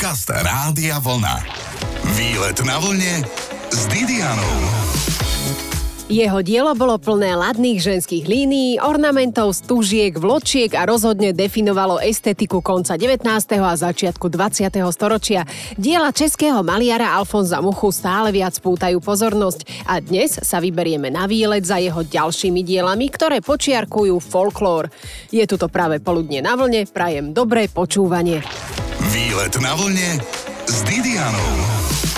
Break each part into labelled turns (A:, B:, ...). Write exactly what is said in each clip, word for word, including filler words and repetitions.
A: Podcast Rádia Vlna. Výlet na vlne s Didianou.
B: Jeho dielo bolo plné ladných ženských línií, ornamentov, stužiek, vločiek a rozhodne definovalo estetiku konca devätnásteho a začiatku dvadsiateho storočia. Diela českého maliara Alfonza Muchu stále viac pútajú pozornosť a dnes sa vyberieme na výlet za jeho ďalšími dielami, ktoré počiarkujú folklór. Je tu to práve poludne na vlne, prajem dobré počúvanie.
A: Výlet na vlne s Didianou.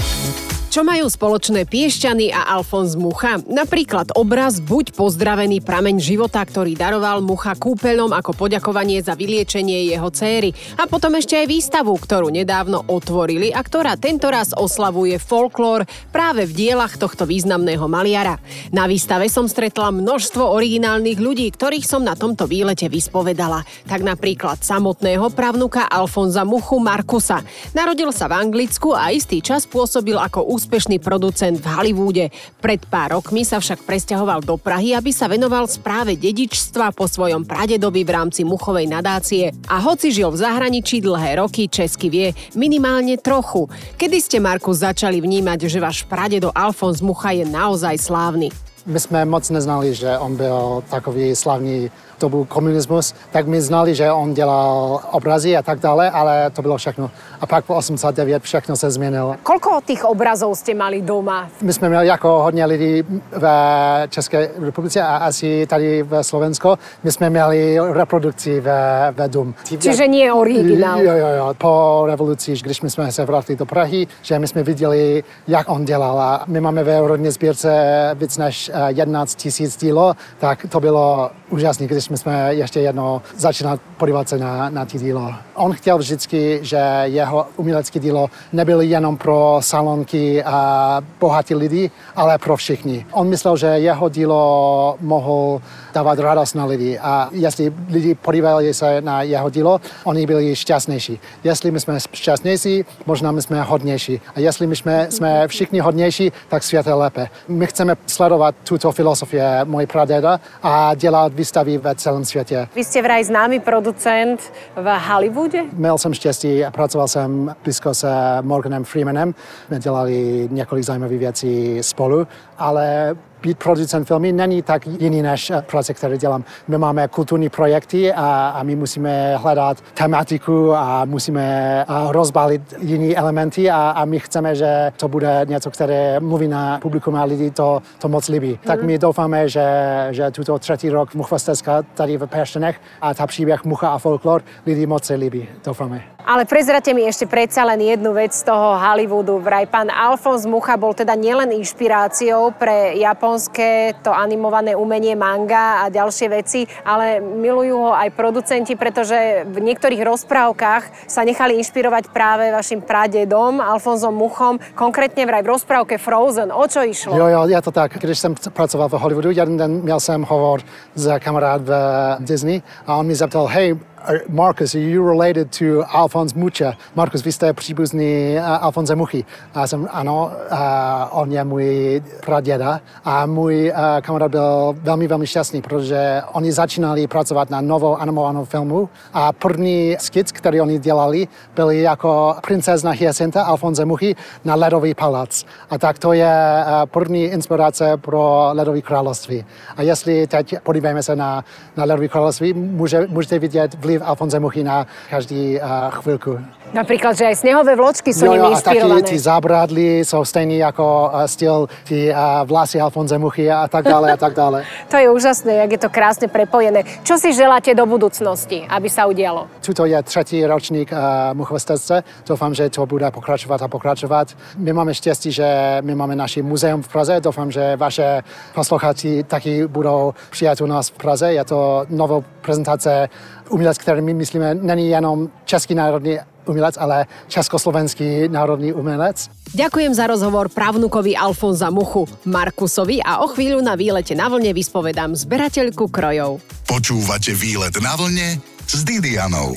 B: Čo majú spoločné Piešťany a Alfonz Mucha? Napríklad obraz Buď pozdravený prameň života, ktorý daroval Mucha kúpeľom ako poďakovanie za vyliečenie jeho céry. A potom ešte aj výstavu, ktorú nedávno otvorili a ktorá tentoraz oslavuje folklór práve v dielach tohto významného maliara. Na výstave som stretla množstvo originálnych ľudí, ktorých som na tomto výlete vyspovedala. Tak napríklad samotného pravnuka Alfonza Muchu Markusa. Narodil sa v Anglicku a istý čas pôsobil ako úspešný producent v Hollywoode. Pred pár rokmi sa však presťahoval do Prahy, aby sa venoval správe dedičstva po svojom pradedovi v rámci Muchovej nadácie. A hoci žil v zahraničí dlhé roky, česky vie minimálne trochu. Kedy ste, Markus, začali vnímať, že váš pradedo Alfonz Mucha je naozaj slávny?
C: My jsme moc neznali, že on byl takový slavný dobu komunismus, tak my znali, že on dělal obrazy a tak dále, ale to bylo všechno. A pak po osmdesát devět všechno se změnilo.
B: Koľko tých obrazov ste mali doma?
C: My jsme měli jako hodně lidí v České republice a asi tady v Slovensko. My jsme měli reprodukci ve, ve dům.
B: Čiže nie originál.
C: Jo, jo, jo. Po revoluci, když my jsme se vrátili do Prahy, že my jsme viděli, jak on dělal. A my máme ve rodné sbírce víc než jedenáct tisíc dílo, tak to bylo úžasné, když my jsme ještě jednou začínali podívat se na, na ty dílo. On chtěl vždycky, že jeho umělecké dílo nebyly jenom pro salonky a bohatí lidi, ale pro všichni. On myslel, že jeho dílo mohl dávat radost na lidi a jestli lidi podívali se na jeho dílo, oni byli šťastnější. Jestli my jsme šťastnější, možná my jsme hodnější. A jestli my jsme, jsme všichni hodnější, tak svět je lépe. My chceme sledovat tuto filozofie můj pradeda a dělat výstavy ve celém světě.
B: Vy ste vraj známy producent v Hollywoode?
C: Měl jsem štěstí a pracoval jsem blízko s Morganem Freemanem. My dělali několik zajímavých věcí spolu, ale být producent filmy není tak jiný než práce, které dělám. My máme kulturní projekty a, a my musíme hledat tematiku a musíme a rozbalit jiné elementy a, a my chceme, že to bude něco, které mluví na publikum a lidi to, to moc líbí. Mm. Tak my doufáme, že, že tuto třetí rok Muchvastecka tady v Piešťanech a ta příběh Mucha a folklor lidi moc se líbí. Doufáme.
B: Ale prezrate mi ešte predsa len jednu vec z toho Hollywoodu. Vraj pán Alfonz Mucha bol teda nielen inšpiráciou pre japonské to animované umenie manga a ďalšie veci, ale milujú ho aj producenti, pretože v niektorých rozprávkach sa nechali inšpirovať práve vašim pradedom Alfonzom Muchom, konkrétne vraj v rozprávke Frozen. O čo išlo?
C: Jo, jo, je to tak. Když jsem pracoval v Hollywoodu, jeden den měl jsem hovor s kamarád v Disney a on mi zeptal, hej, Marcus, are you related to Alfonz Mucha? Marcus, vy jste příbuzný uh, Alfonze Muchy. A já jsem, ano, uh, on je můj praděda. A můj uh, kamarád byl velmi, velmi šťastný, protože oni začínali pracovat na novou animovanou filmu a první skic, který oni dělali, byly jako princezna Hyacinta Alfonze Muchy na Ledový palác. A tak to je uh, první inspirace pro Ledový království. A jestli teď podíváme se na, na Ledový království, může, můžete vidět vliv Alfonze Muchy na každý uh, chvíľku.
B: Napríklad, že aj snehové vločky sú
C: jo,
B: nimi
C: jo,
B: inšpirované.
C: A taky tí zábradlí sú stejný ako uh, styl tí uh, vlasy Alfonze Muchy a tak dále a tak dále.
B: To je úžasné, jak je to krásne prepojené. Čo si želáte do budúcnosti, aby sa udialo?
C: Tuto je tretí ročník uh, Muchvastecce. Doufám, že to bude pokračovať a pokračovať. My máme štěstí, že my máme naši muzeum v Praze. Doufám, že vaše posluchači taky budou přijat u nás v Praze. Je to nová prezentace umělec, který my myslíme, není jenom český národní umelec, ale československý národný umelec.
B: Ďakujem za rozhovor pravnukovi Alfonza Muchu Markusovi a o chvíľu na výlete na vlne vyspovedám zberateľku krojov.
A: Počúvate Výlet na vlne s Didianou.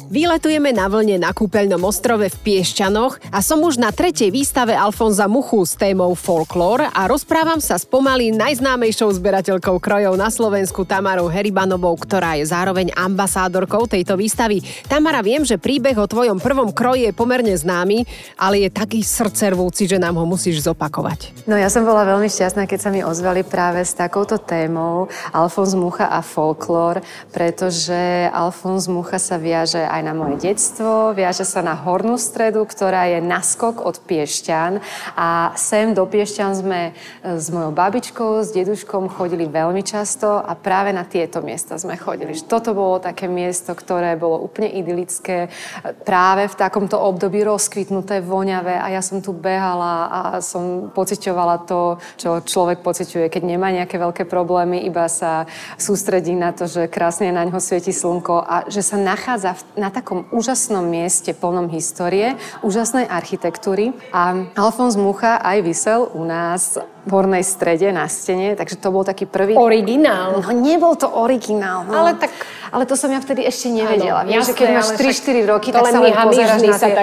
B: Výletujeme na vlne na kúpeľnom ostrove v Piešťanoch a som už na tretej výstave Alfonza Muchu s témou folklór a rozprávam sa s pomaly najznámejšou zberateľkou krojov na Slovensku Tamarou Heribanovou, ktorá je zároveň ambasádorkou tejto výstavy. Tamara, viem, že príbeh o tvojom prvom kroji je pomerne známy, ale je taký srdcervúci, že nám ho musíš zopakovať.
D: No ja som bola veľmi šťastná, keď sa mi ozvali práve s takouto témou Alfonz Mucha a folklór, pretože Alfonz Mucha sa viaže aj na moje detstvo, viaže sa na Hornú Stredu, ktorá je naskok od Piešťan a sem do Piešťan sme s mojou babičkou, s deduškom chodili veľmi často a práve na tieto miesta sme chodili. Toto bolo také miesto, ktoré bolo úplne idylické, práve v takomto období rozkvitnuté, voňavé a ja som tu behala a som pociťovala to, čo človek pociťuje, keď nemá nejaké veľké problémy, iba sa sústredí na to, že krásne na ňo svieti slnko a že sa nachádza na takom úžasnom mieste plnom histórie, úžasnej architektúry. A Alfonz Mucha aj visel u nás v Hornej Strede na stene, takže to bol taký prvý...
B: Originál.
D: No nebol to originál. No.
B: Ale tak...
D: Ale to som ja vtedy ešte nevedela.
B: Áno,
D: Vieš, že keď máš tri štyri roky, tak
B: len
D: sa len pozeráš na tie...
B: Tak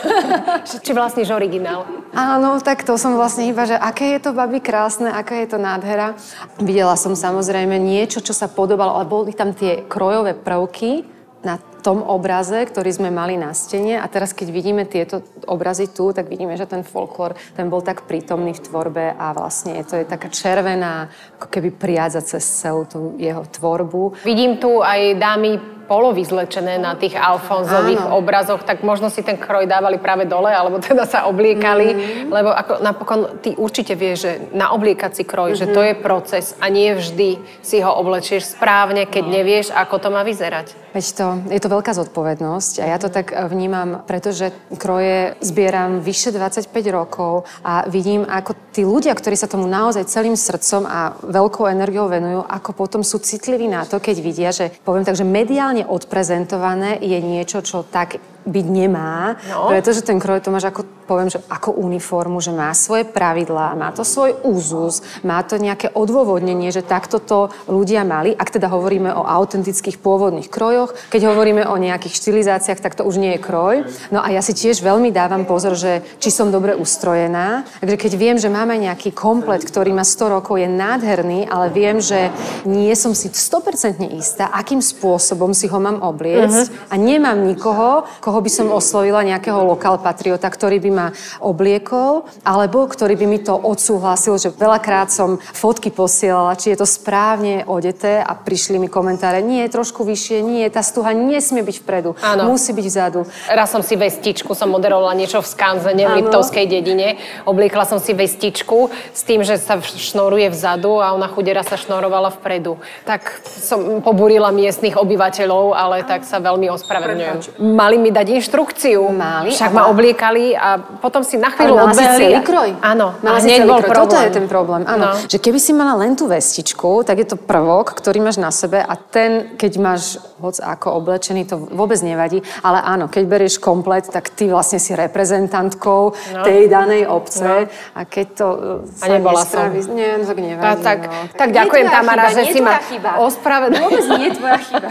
B: či vlastníš originál.
D: Áno, tak to som vlastne iba, že aké je to, babi, krásne, aká je to nádhera. Videla som samozrejme niečo, čo sa podobalo, ale boli tam tie krojové prvky na tom obraze, ktorý sme mali na stene. A teraz, keď vidíme tieto obrazy tu, tak vidíme, že ten folklór, ten bol tak prítomný v tvorbe a vlastne to je taká červená, ako keby priadza cez celú tú jeho tvorbu.
B: Vidím tu aj dámy polovyzlečené na tých Alfonzových
D: Áno.
B: obrazoch, tak možno si ten kroj dávali práve dole, alebo teda sa obliekali, mm. lebo ako napokon ty určite vieš, že na obliekací kroj, mm-hmm. že to je proces a nie vždy si ho oblečieš správne, keď no. nevieš, ako to má vyzerať.
D: Veď to, je to veľká zodpovednosť a ja to tak vnímam, pretože kroje zbieram vyše dvadsaťpäť rokov a vidím, ako tí ľudia, ktorí sa tomu naozaj celým srdcom a veľkou energiou venujú, ako potom sú citliví na to, keď vidia, že poviem tak, že mediálne odprezentované je niečo, čo tak byť nemá, no. pretože ten kroj to máš ako, poviem, že ako uniformu, že má svoje pravidlá, má to svoj úzus, má to nejaké odôvodnenie, že takto to ľudia mali, ak teda hovoríme o autentických pôvodných krojoch, keď hovoríme o nejakých štilizáciách, tak to už nie je kroj. No a ja si tiež veľmi dávam pozor, že či som dobre ustrojená. Takže keď viem, že máme nejaký komplet, ktorý má sto rokov, je nádherný, ale viem, že nie som si sto percent istá, akým spôsobom si ho mám obliecť uh-huh. a nemám nikoho, koho by som oslovila, nejakého lokál patriota, ktorý by ma obliekol, alebo ktorý by mi to odsúhlasil, že veľakrát som fotky posielala, či je to správne odeté a prišli mi komentáre, nie, trošku vyššie, nie, tá stuha nesmie byť vpredu, áno. musí byť vzadu.
B: Raz som si vestičku, som moderovala niečo v Skanzene v Liptovskej dedine, obliekla som si vestičku s tým, že sa šnoruje vzadu a ona chudera sa šnorovala vpredu. Tak som pobúrila miestnych obyvateľov, ale tak sa veľmi ospravedlňujem. Mali mi dať inštrukciu.
D: Mali.
B: Však ma obliekali a potom si na chvíľu
D: odbehli. Ale mala si celý kroj.
B: Áno.
D: Mala si celý kroj. Toto je ten problém. Áno. No. Že keby si mala len tú vestičku, tak je to prvok, ktorý máš na sebe a ten, keď máš hoc ako oblečený, to vôbec nevadí. Ale áno, keď berieš komplet, tak ty vlastne si reprezentantkou no. tej danej obce. No. A keď to
B: sa a nebola nespraví,
D: som. Nie, tak nevadí.
B: A tak, no. tak, tak ďakujem, Tamara, chyba, že si ma ospravedlnila.
D: Vôbec nie je tvoja chyba.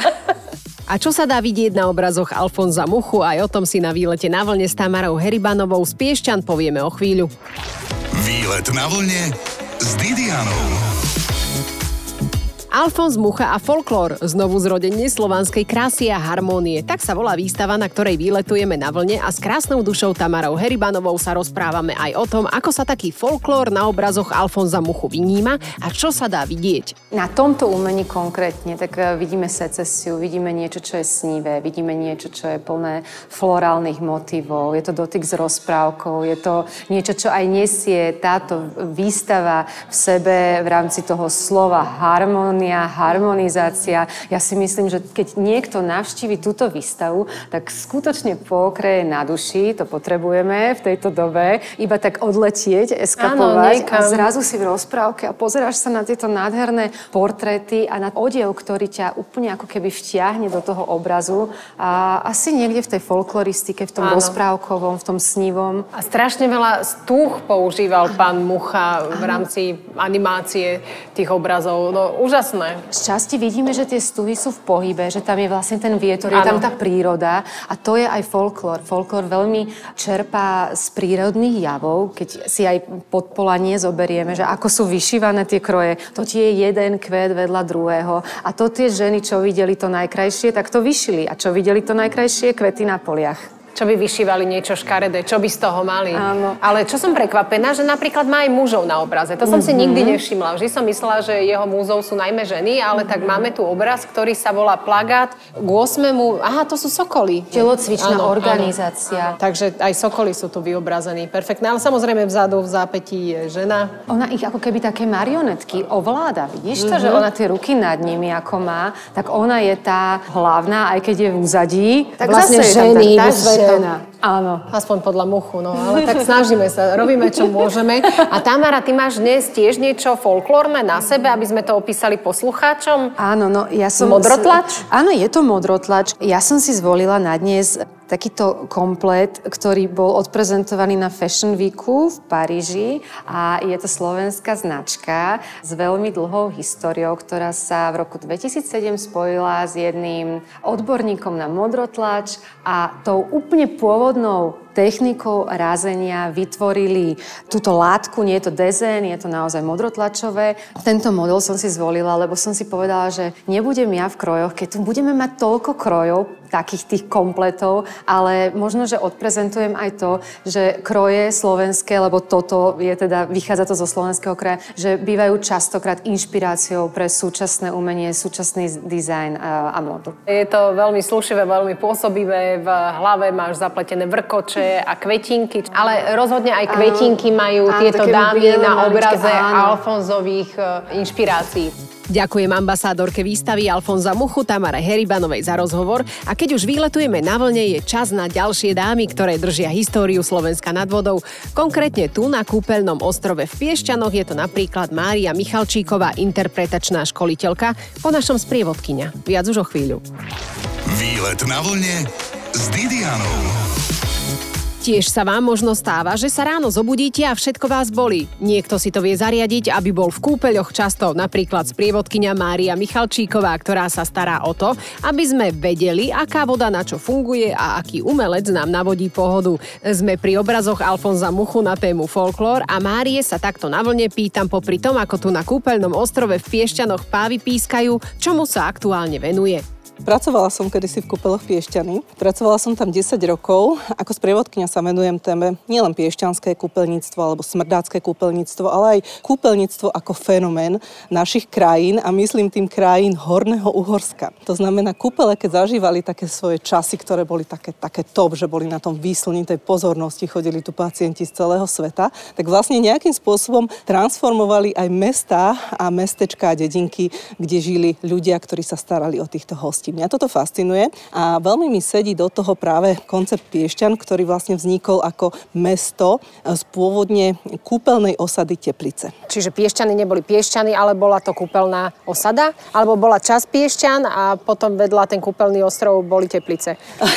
B: A čo sa dá vidieť na obrazoch Alfonza Muchu, aj o tom si na výlete na vlne s Tamarou Heribanovou z Piešťan povieme o chvíľu.
A: Výlet na vlne s Didianou.
B: Alfonz Mucha a folklór, znovu zrodenie slovanskej krásy a harmónie. Tak sa volá výstava, na ktorej výletujeme na vlne a s krásnou dušou Tamarou Heribanovou sa rozprávame aj o tom, ako sa taký folklór na obrazoch Alfonza Muchu vyníma a čo sa dá vidieť.
D: Na tomto umení konkrétne, tak vidíme secesiu, vidíme niečo, čo je snivé, vidíme niečo, čo je plné florálnych motivov, je to dotyk s rozprávkou, je to niečo, čo aj nesie táto výstava v sebe v rámci toho slova harmónia, harmonizácia. Ja si myslím, že keď niekto navštívi túto výstavu, tak skutočne pokreje na duši, to potrebujeme v tejto dobe, iba tak odletieť, eskapovať Áno, a zrazu si v rozprávke a pozeráš sa na tieto nádherné portréty a na odev, ktorý ťa úplne ako keby vtiahne do toho obrazu a asi niekde v tej folkloristike, v tom Áno. rozprávkovom, v tom snivom.
B: A strašne veľa stúch používal pán Mucha v rámci animácie tých obrazov. No úžasné úžasné.
D: Z časti vidíme, že tie stuhy sú v pohybe, že tam je vlastne ten vietor, je tam tá príroda a to je aj folklór. Folklór veľmi čerpá z prírodných javov, keď si aj podpolanie zoberieme, že ako sú vyšívané tie kroje. To ti je jeden kvet vedľa druhého a to tie ženy, čo videli to najkrajšie, tak to vyšili a čo videli to najkrajšie, kvety na poliach.
B: Čo by vyšívali niečo škaredé, čo by z toho mali.
D: Áno.
B: Ale čo som prekvapená, že napríklad má aj mužov na obraze. To som mm-hmm. si nikdy nevšimla. Vždy som myslela, že jeho múzov sú najmä ženy, ale mm-hmm. tak máme tu obraz, ktorý sa volá Plagát k ôsmemu. Aha, to sú sokoly.
D: Telocvičná
B: áno,
D: organizácia.
B: Áno. Takže aj sokoly sú tu vyobrazení. Perfektné. Ale samozrejme vzadu v zápätí je žena.
D: Ona ich ako keby také marionetky ovláda. Vidíš to, mm-hmm. že ona tie ruky nad nimi ako má, tak ona je tá hlavná, aj keď je v úzadí. Tak
B: vlastne
D: zase
B: ženy
D: je tam tá, tá žena.
B: Áno. Aspoň podľa muchu, no. Ale tak snažíme sa, robíme, čo môžeme. A Tamara, ty máš dnes tiež niečo folklórne na sebe, aby sme to opísali poslucháčom?
D: Áno, no ja som...
B: Modrotlač?
D: Áno, je to modrotlač. Ja som si zvolila na dnes takýto komplet, ktorý bol odprezentovaný na Fashion Weeku v Paríži a je to slovenská značka s veľmi dlhou históriou, ktorá sa v roku dvetisícsedem spojila s jedným odborníkom na modrotlač a tou úplne pôvodnou technikou razenia vytvorili túto látku, nie je to dezén, je to naozaj modrotlačové. Tento model som si zvolila, lebo som si povedala, že nebudem ja v krojoch, keď tu budeme mať toľko krojov, takých tých kompletov, ale možno, že odprezentujem aj to, že kroje slovenské, lebo toto je teda, vychádza to zo slovenského kraja, že bývajú častokrát inšpiráciou pre súčasné umenie, súčasný dizajn a, a módu.
B: Je to veľmi slušivé, veľmi pôsobivé, v hlave máš zapletené vrkoče a kvetinky, ale rozhodne aj kvetinky majú áno, tieto dámy na obraze áno. Alfonzových uh, inšpirácií. Ďakujem ambasádorke výstavy Alfonza Muchu, Tamare Heribanovej za rozhovor a keď už výletujeme na vlne, je čas na ďalšie dámy, ktoré držia históriu Slovenska nad vodou. Konkrétne tu na kúpeľnom ostrove v Piešťanoch je to napríklad Mária Michalčíková, interpretačná školiteľka, po našom sprievodkyňa. Viac už o chvíľu.
A: Výlet na vlne s Didianou.
B: Tiež sa vám možno stáva, že sa ráno zobudíte a všetko vás bolí. Niekto si to vie zariadiť, aby bol v kúpeľoch často, napríklad sprievodkyňa Mária Michalčíková, ktorá sa stará o to, aby sme vedeli, aká voda na čo funguje a aký umelec nám navodí pohodu. Sme pri obrazoch Alfonza Muchu na tému folklór a Márie sa takto na vlne pýtam popri tom, ako tu na kúpeľnom ostrove v Piešťanoch pávy pískajú, čomu sa aktuálne venuje.
E: Pracovala som kedysi v kúpeľoch Piešťany. Pracovala som tam desať rokov. Ako sprievodkyňa sa venujem téme nielen piešťanské kúpeľníctvo alebo smrdácké kúpeľníctvo, ale aj kúpeľníctvo ako fenomén našich krajín a myslím tým krajín Horného Uhorska. To znamená, kúpele, keď zažívali také svoje časy, ktoré boli také, také top, že boli na tom výslnitej pozornosti, chodili tu pacienti z celého sveta, tak vlastne nejakým spôsobom transformovali aj mestá a mestečká a dedinky, kde žili ľudia, ktorí sa starali o týchto hostí. Mňa toto fascinuje a veľmi mi sedí do toho práve koncept Piešťan, ktorý vlastne vznikol ako mesto z pôvodne kúpeľnej osady Teplice.
B: Čiže Piešťany neboli Piešťany, ale bola to kúpeľná osada? Alebo bola časť Piešťan a potom vedľa ten kúpeľný ostrov boli Teplice?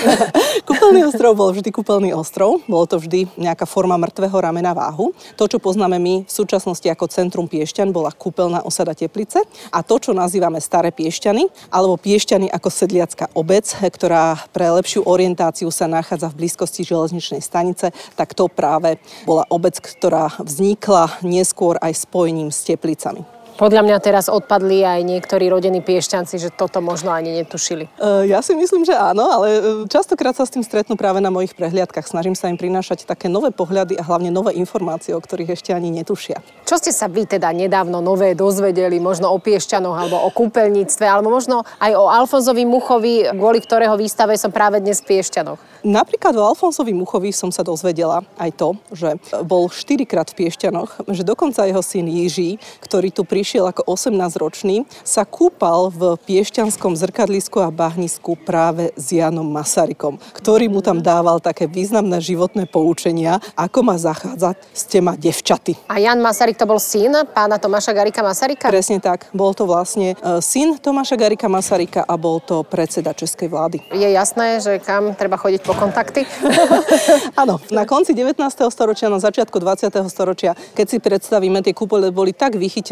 E: Kúpeľný ostrov bol vždy kúpeľný ostrov. Bolo to vždy nejaká forma mŕtvého ramena váhu. To, čo poznáme my v súčasnosti ako centrum Piešťan, bola kúpeľná osada Teplice a to, čo nazývame Staré Piešťany, alebo Piešťany ako sedliacka obec, ktorá pre lepšiu orientáciu sa nachádza v blízkosti železničnej stanice, tak to práve bola obec, ktorá vznikla neskôr aj spojením s Teplicami.
B: Podľa mňa teraz odpadli aj niektorí rodení Piešťanci, že toto možno ani netušili.
E: Uh, ja si myslím, že áno, ale častokrát sa s tým stretnú práve na mojich prehliadkach. Snažím sa im prinášať také nové pohľady a hlavne nové informácie, o ktorých ešte ani netušia.
B: Čo ste sa vy teda nedávno nové dozvedeli, možno o Piešťanoch alebo o kúpeľníctve, alebo možno aj o Alfonzovi Muchovi, kvôli ktorého výstave som práve dnes v Piešťanoch?
E: Napríklad o Alfonsovi Muchovi som sa dozvedela aj to, že bol štyrikrát v Piešťanoch, že dokonca jeho syn Jiří, ktorý tu prišiel ako osemnásťročný, sa kúpal v piešťanskom zrkadlisku a bahnisku práve s Jánom Masarykom, ktorý mu tam dával také významné životné poučenia, ako má zachádzať s téma devčaty.
B: A Ján Masaryk to bol syn pána Tomáša Garrigua Masaryka?
E: Presne tak. Bol to vlastne syn Tomáša Garrigua Masaryka a bol to predseda českej vlády.
B: Je jasné, že kam treba chodiť po kontakty?
E: Áno, na konci devätnásteho storočia, na začiatku dvadsiateho storočia, keď si predstavíme, tie kúpele boli tak vychytené ako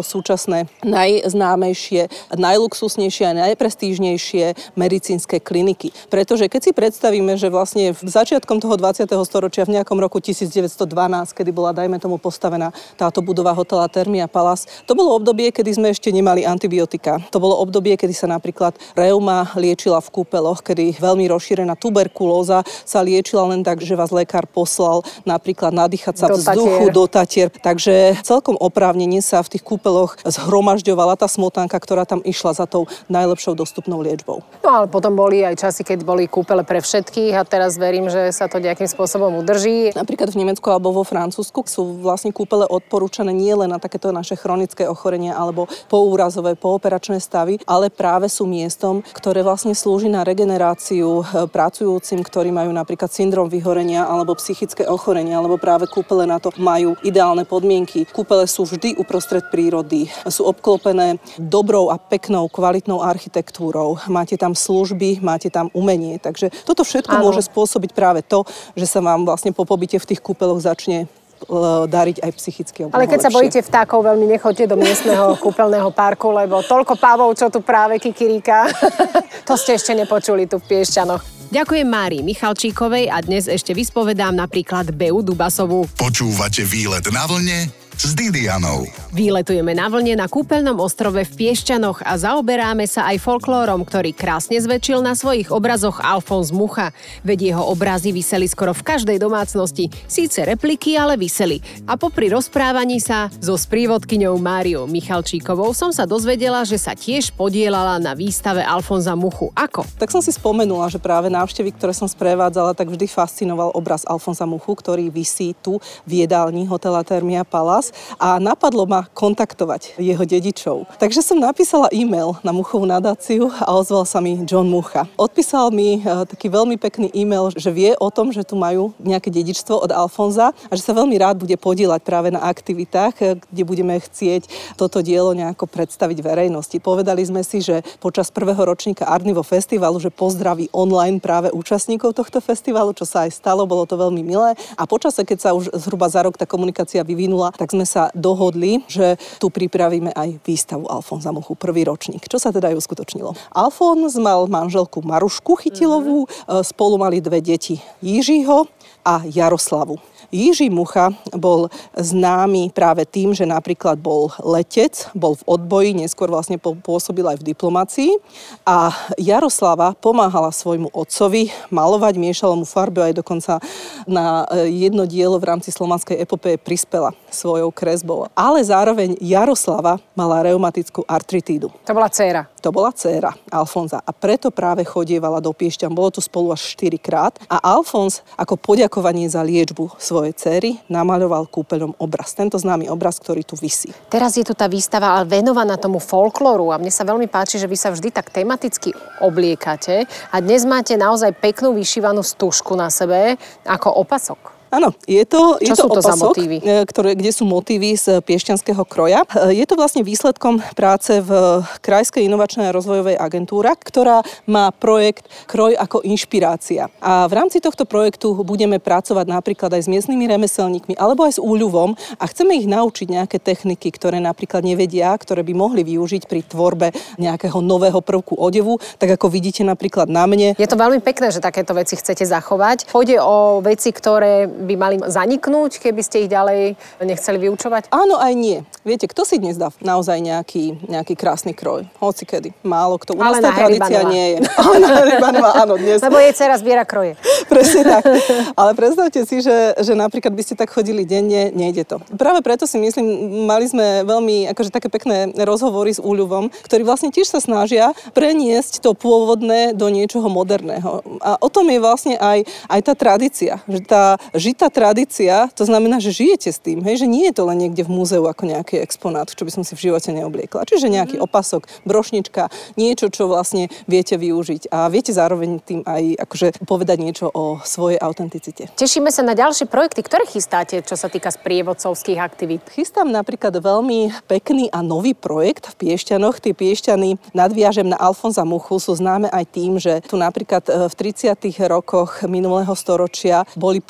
E: súčasné najznámejšie, najluxusnejšie a najprestížnejšie medicínske kliniky. Pretože keď si predstavíme, že vlastne v začiatkom toho dvadsiateho storočia v nejakom roku tisícdeväťstodvanásť, kedy bola, dajme tomu, postavená táto budova hotela Thermia Palace, to bolo obdobie, kedy sme ešte nemali antibiotika. To bolo obdobie, kedy sa napríklad reuma liečila v kúpeloch, kedy veľmi rozšírená tuberkulóza sa liečila len tak, že vás lekár poslal napríklad nadýchať sa
B: do
E: vzduchu
B: tatier.
E: do tatier. Takže celkom oprávnene sa v tých kúpeloch zhromažďovala tá smotanka, ktorá tam išla za tou najlepšou dostupnou liečbou.
B: No ale potom boli aj časy, keď boli kúpele pre všetkých a teraz verím, že sa to nejakým spôsobom udrží.
E: Napríklad v Nemecku alebo vo Francúzsku sú vlastne kúpele odporúčané nie len na takéto naše chronické ochorenia alebo poúrazové, pooperačné stavy, ale práve sú miestom, ktoré vlastne slúži na regeneráciu pracujúcim, ktorí majú napríklad syndrom vyhorenia alebo psychické ochorenia, alebo práve kúpele na to majú ideálne podmienky. Kúpele sú vždy uprostred prírody, sú obklopené dobrou a peknou, kvalitnou architektúrou. Máte tam služby, máte tam umenie. Takže toto všetko
B: Áno.
E: môže spôsobiť práve to, že sa vám vlastne po pobyte v tých kúpeloch začne dariť aj psychicky.
B: Ale keď sa bojíte vtákov, veľmi nechoďte do miestneho kúpeľného parku, lebo toľko pavov, čo tu práve kikiríka, to ste ešte nepočuli tu v Piešťanoch. Ďakujem Márii Michalčíkovej a dnes ešte vyspovedám napríklad Beu Dubasovú.
A: Počúvate Výlet na vlne s Didianou.
B: Výletujeme na vlne na kúpeľnom ostrove v Piešťanoch a zaoberáme sa aj folklórom, ktorý krásne zväčšil na svojich obrazoch Alfons Mucha. Veď jeho obrazy viseli skoro v každej domácnosti. Síce repliky, ale viseli. A popri rozprávaní sa so sprievodkyňou Máriou Michalčíkovou som sa dozvedela, že sa tiež podielala na výstave Alfonza Muchu. Ako?
E: Tak som si spomenula, že práve návštevy, ktoré som sprevádzala, tak vždy fascinoval obraz Alfonza Muchu, ktorý visí tu v jedálni hotela Thermia Palace. A napadlo ma kontaktovať jeho dedičov. Takže som napísala e-mail na Muchovú nadáciu a ozval sa mi John Mucha. Odpísal mi e, taký veľmi pekný e-mail, že vie o tom, že tu majú nejaké dedičstvo od Alfonza a že sa veľmi rád bude podieľať práve na aktivitách, kde budeme chcieť toto dielo nejako predstaviť verejnosti. Povedali sme si, že počas prvého ročníka Arnivo festivalu, že pozdraví online práve účastníkov tohto festivalu, čo sa aj stalo, bolo to veľmi milé. A počase, keď sa už zhruba za rok tá komunikácia vyvinula, tak sme sa dohodli, že tu pripravíme aj výstavu Alfonza Muchu, prvý ročník. Čo sa teda aj uskutočnilo? Alfons mal manželku Marušku Chytilovú, mm-hmm. spolu mali dve deti, Jiřího a Jaroslavu. Jiří Mucha bol známy práve tým, že napríklad bol letec, bol v odboji, neskôr vlastne pôsobil aj v diplomácii a Jaroslava pomáhala svojmu otcovi malovať, miešala mu farby, aj dokonca na jedno dielo v rámci slovanskej epopeje prispela svojou kresbou. Ale zároveň Jaroslava mala reumatickú artritídu.
B: To bola dcéra.
E: To bola dcéra Alfonza a preto práve chodievala do Piešťan. Bolo tu spolu až štyrikrát a Alfons ako poďakovanie za liečbu svojej dcéry namaľoval kúpeľom obraz. Tento známy obraz, ktorý tu visí.
B: Teraz je tu tá výstava ale venovaná tomu folklóru a mne sa veľmi páči, že vy sa vždy tak tematicky obliekate a dnes máte naozaj peknú vyšívanú stužku na sebe ako opasok.
E: Áno, je to, je
B: Čo
E: to
B: sú to za
E: opasok,
B: motívy?
E: ktoré, kde sú motívy z piešťanského kroja. Je to vlastne výsledkom práce v Krajskej inovačnej a rozvojovej agentúre, ktorá má projekt Kroj ako inšpirácia. A v rámci tohto projektu budeme pracovať napríklad aj s miestnymi remeselníkmi alebo aj s úľuvom a chceme ich naučiť nejaké techniky, ktoré napríklad nevedia, ktoré by mohli využiť pri tvorbe nejakého nového prvku odevu, tak ako vidíte napríklad na mne.
B: Je to veľmi pekné, že takéto veci chcete zachovať. Pôjde o veci, ktoré by mali zaniknúť, keby ste ich ďalej nechceli vyučovať?
E: Áno, aj nie. Viete, kto si dnes dá naozaj nejaký, nejaký krásny kroj? Hocikedy. Málo kto. U nás tá tradícia nie je. Ale na Rybanová, áno, dnes.
B: Lebo jej dcera zbiera kroje.
E: Presne tak. Ale predstavte si, že, že napríklad by ste tak chodili denne, nejde to. Práve preto si myslím, mali sme veľmi akože také pekné rozhovory s úľuvom, ktorí vlastne tiež sa snažia preniesť to pôvodné do niečoho moderného. A o tom je vlastne aj, aj tá tradícia. Že tá žitá tradícia, to znamená, že žijete s tým, hej, že nie je to len niekde v múzeu ako nejaký exponát, čo by som si v živote neobliekla. Čiže nejaký opasok, brošnička, niečo, čo vlastne viete využiť a viete zároveň tým aj akože povedať niečo o svojej autenticite.
B: Tešíme sa na ďalšie projekty, ktoré chystáte, čo sa týka sprievodcovských aktivít.
E: Chystám napríklad veľmi pekný a nový projekt v Piešťanoch. Tie Piešťany, nadviažem na Alfonza Muchu, sú známe aj tým, že tu napríklad v tridsiatych rokoch minulého storočia boli pokusy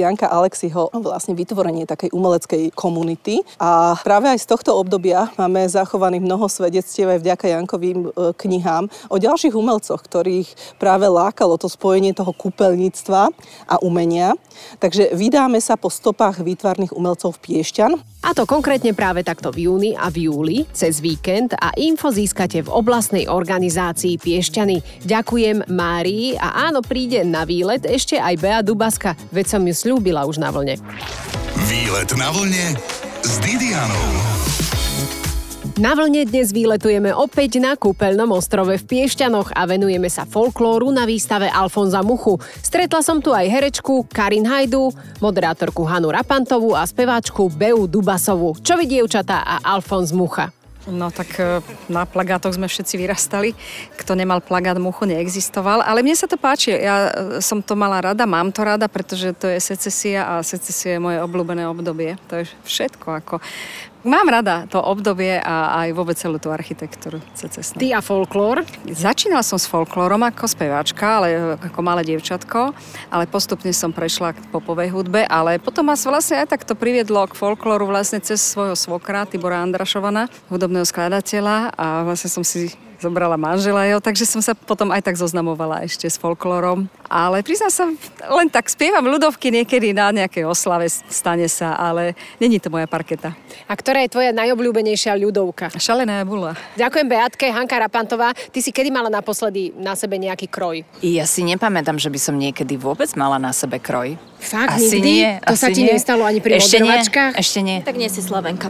E: Janka Alexiho vlastne vytvorenie takej umeleckej komunity. A práve aj z tohto obdobia máme zachovaných mnoho svedectiev aj vďaka Jankovým knihám o ďalších umelcoch, ktorých práve lákalo to spojenie toho kúpeľníctva a umenia. Takže vydáme sa po stopách výtvarných umelcov v Piešťan.
B: A to konkrétne práve takto v júni a v júli, cez víkend, a info získate v oblastnej organizácii Piešťany. Ďakujem Márii a áno, príde na výlet ešte aj Bea Dubaska, veď som ju sľúbila už na vlne.
A: Výlet na vlne s Didianou.
B: Na vlne dnes výletujeme opäť na kúpeľnom ostrove v Piešťanoch a venujeme sa folklóru na výstave Alfonza Muchu. Stretla som tu aj herečku Karin Hajdu, moderátorku Hanu Rapantovú a speváčku Beu Dubasovú. Čo vy, dievčatá, a Alfonz Mucha?
F: No tak na plagátoch sme všetci vyrastali. Kto nemal plagát Muchu, neexistoval. Ale mne sa to páči. Ja som to mala rada, mám to rada, pretože to je secesia a secesia je moje obľúbené obdobie. To je všetko. Ako... Mám rada to obdobie a aj vôbec celú tú architektúru secesnú.
B: Ty a folklór?
F: Začínala som s folklórom ako speváčka, ale ako malé dievčatko, ale postupne som prešla k popovej hudbe, ale potom ma vlastne aj tak to priviedlo k folklóru vlastne cez svojho svokra, Tibora Andrašovana, hudobného skladateľa, a vlastne som si zobrala manžela jeho, takže som sa potom aj tak zoznamovala ešte s folklórom. Ale priznám sa, len tak spievam ľudovky niekedy na nejakej oslave, stane sa, ale není to moja parketa.
B: A ktorá je tvoja najobľúbenejšia ľudovka?
F: Šalená bula.
B: Ďakujem Beatke. Hanka Rapantová, ty si kedy mala naposledy na sebe nejaký kroj?
G: Ja si nepamätám, že by som niekedy vôbec mala na sebe kroj.
B: Fakt,
G: asi
B: nikdy?
G: Nie,
B: to sa ti
G: nie.
B: nestalo ani pri
G: ešte
B: modrovačkách?
G: Nie, ešte nie.
H: Tak nie si Slovenka.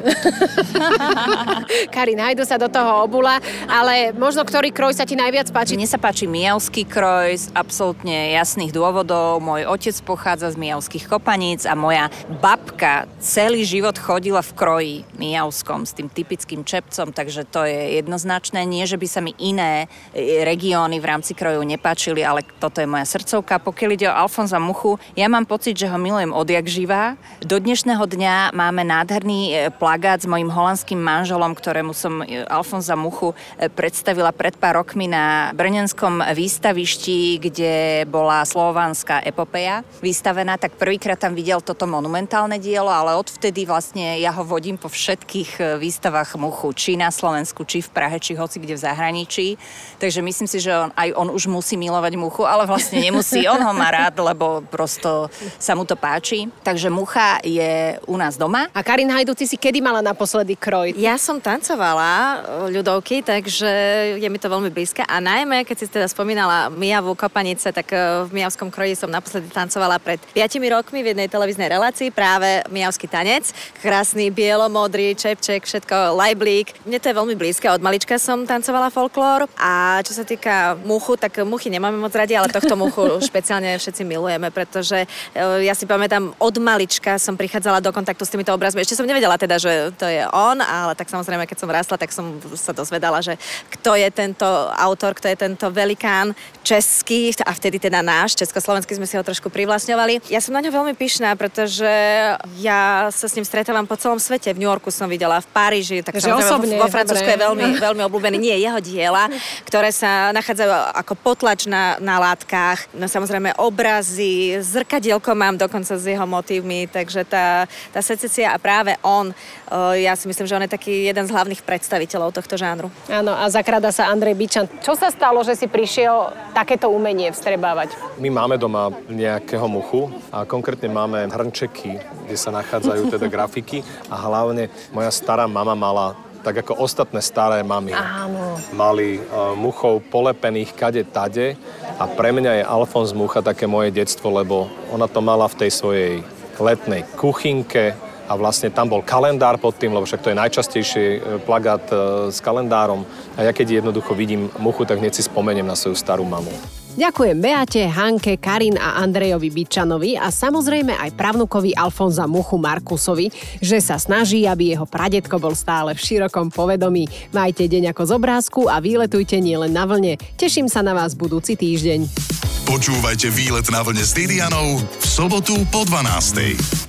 B: Karin Hajdu sa do toho obula, ale možno ktorý kroj sa ti najviac páči?
G: Mne sa páči mijavský kroj z absolútne jasných dôvodov. Môj otec pochádza z Mijavských Kopaníc a moja babka celý život chodila v kroji mijavskom s tým typickým čepcom, takže to je jednoznačné. Nie, že by sa mi iné regióny v rámci krojov nepáčili, ale toto je moja srdcovka. Pokiaľ ide o Alfonza Muchu, ja mám pocit, že ho milujem odjak živá. Do dnešného dňa máme nádherný plagát s mojím holandským manželom, ktorému som Alfonza Muchu predstavila pred pár rokmi na brnenskom výstavišti, kde bola slovanská epopeja vystavená, tak prvýkrát tam videl toto monumentálne dielo, ale odvtedy vlastne ja ho vodím po všetkých výstavách Muchu, či na Slovensku, či v Prahe, či hoci kde v zahraničí. Takže myslím si, že on, aj on už musí milovať Muchu, ale vlastne nemusí. On ho má rád, lebo prosto sa mu to páči. Takže Mucha je u nás doma.
B: A Karin Hajdu, ty si kedy mala naposledy kroj?
H: Ja som tancovala ľudovky, takže je mi to veľmi blízke. A najmä, keď si teda spomínala Mijavu, Kopanice, tak v mijavskom kroji som naposledy tancovala pred piatimi rokmi v jednej televíznej relácii, práve mijavský tanec. Krásny, bielo-modrý, čepček, všetko, lajblík. Mne to je veľmi blízke. Od malička som tancovala folklór. A čo sa týka Muchu, tak Muchy nemáme moc radi, ale tohto Muchu špeciálne všetci milujeme, pretože ja si pamätám, od malička som prichádzala do kontaktu s týmito obrazmi. Ešte som nevedela teda, že to je on, ale tak samozrejme, keď som rástla, tak som sa dozvedala, že kto je tento autor, kto je tento velikán český, a vtedy teda náš, československý, sme si ho trošku privlastňovali. Ja som na ňo veľmi pyšná, pretože ja sa s ním stretávam po celom svete. V New Yorku som videla, v Paríži, tak samozrejme vo Francúzsku je veľmi, veľmi obľúbený. Nie, jeho diela, ktoré sa nachádzajú ako potlač na, na látkach. No samozrejme obrazy, zrkadielko mám dokonca s jeho motívmi, takže tá, tá secesia a práve on, ja si myslím, že on je taký jeden z hlavných predstaviteľov tohto žánru.
B: Áno, a zakráda sa Andrej Bičan. Čo sa stalo, že si prišiel takéto umenie vstrebávať?
I: My máme doma nejakého Muchu a konkrétne máme hrnčeky, kde sa nachádzajú teda grafiky a hlavne moja stará mama mala, tak ako ostatné staré mamy,
B: Áno.
I: mali uh, Muchov polepených kade tade a pre mňa je Alfonz Mucha také moje detstvo, lebo ona to mala v tej svojej letnej kuchynke a vlastne tam bol kalendár pod tým, lebo však to je najčastejší plagát uh, s kalendárom a ja keď jednoducho vidím Muchu, tak hneď si spomeniem na svoju starú mamu.
B: Ďakujem Beate, Hanke, Karin a Andrejovi Bičanovi a samozrejme aj pravnukovi Alfonza Muchu Markusovi, že sa snaží, aby jeho pradedko bol stále v širokom povedomí. Majte deň ako z obrázku a výletujte nielen na vlne. Teším sa na vás budúci týždeň.
A: Počúvajte Výlet na vlne s Didianou v sobotu po dvanástej.